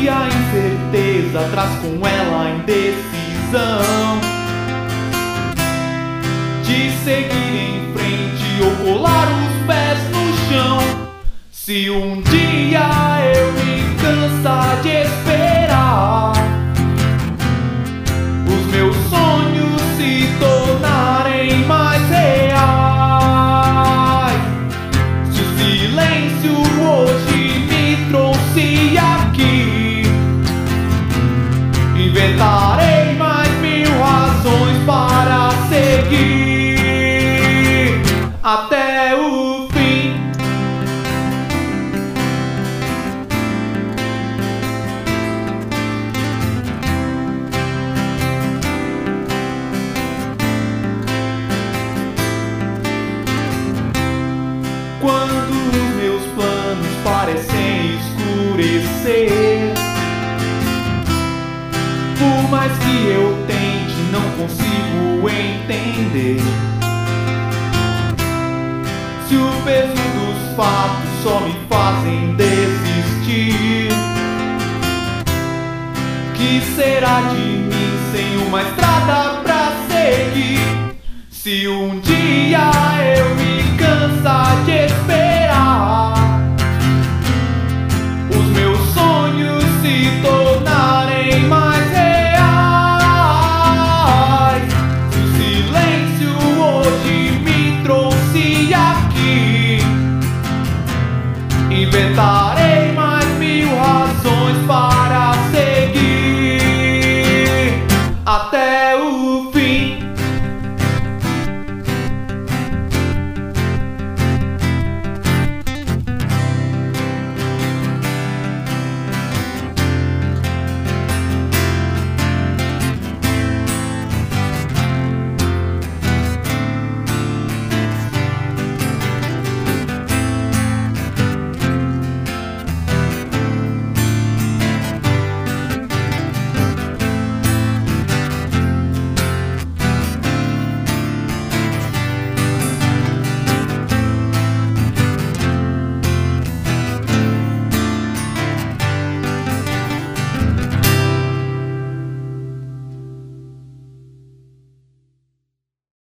E a incerteza traz com ela a indecisão de seguir em frente ou colar os pés no chão. Se um dia eu me cansar de esperar, os meus sonhos se tornarem mais reais, se o silêncio hoje me trouxe aqui, inventarei mais 1000 razões para seguir até o fim. Quando os meus planos parecem escurecer, por mais que eu tente, não consigo entender. Se o peso dos fatos só me fazem desistir, que será de mim sem uma estrada pra seguir? Se um dia eu me cansar de esperar, os meus sonhos se tornarem mais reais, se o silêncio hoje me trouxe aqui, inventarei mais 1000 razões para